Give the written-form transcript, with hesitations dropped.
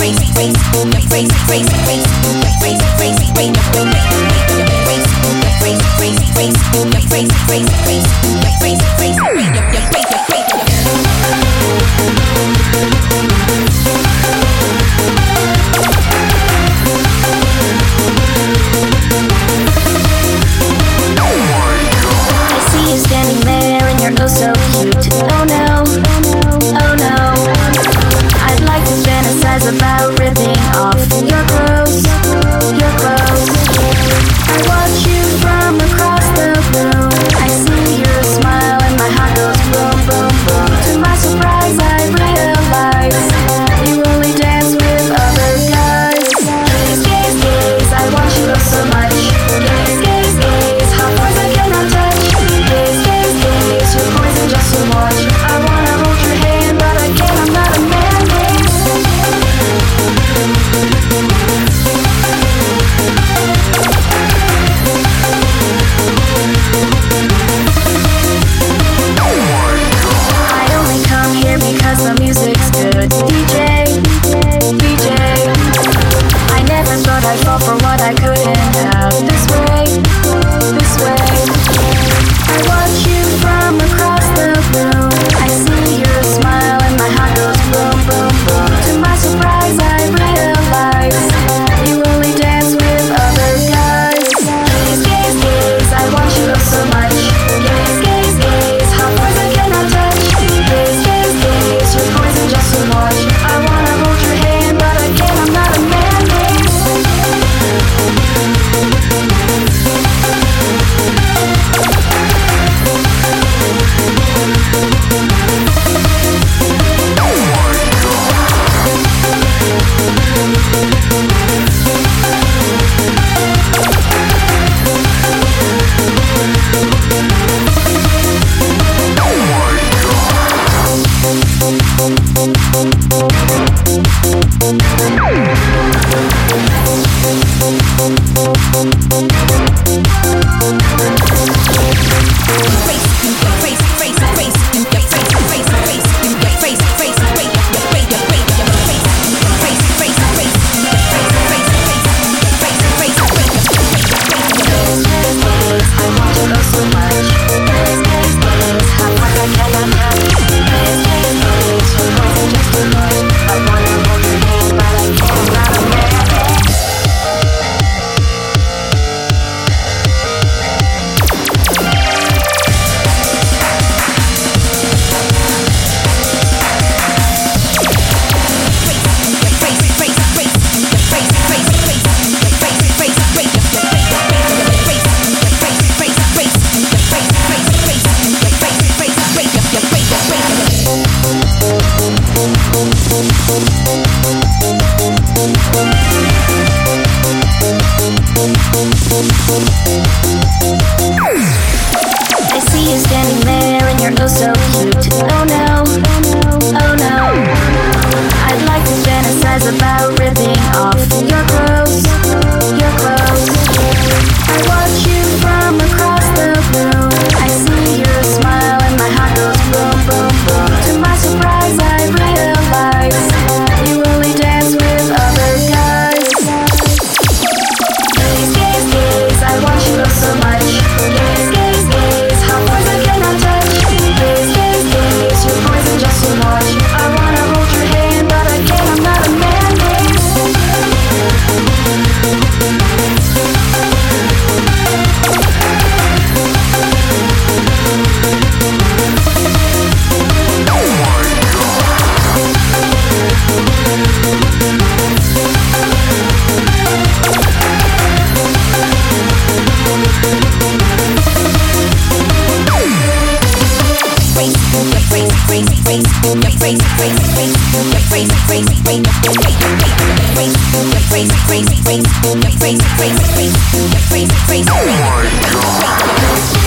I see you standing there and you're oh so cute. Oh no, oh no. I'd like to fantasize about ripping off your clothes, your clothes. I watch you from across the room. I see your smile and my heart goes boom, boom, boom. To my surprise I realize you only dance with other guys. Gaze, gaze, gaze, I want you so much. Gaze, gaze, gaze, how far I cannot touch. Gaze, gaze, gaze, your poison just too much. I wanna hold your hand but I can't, I'm not a man. Gaze. Oh my God.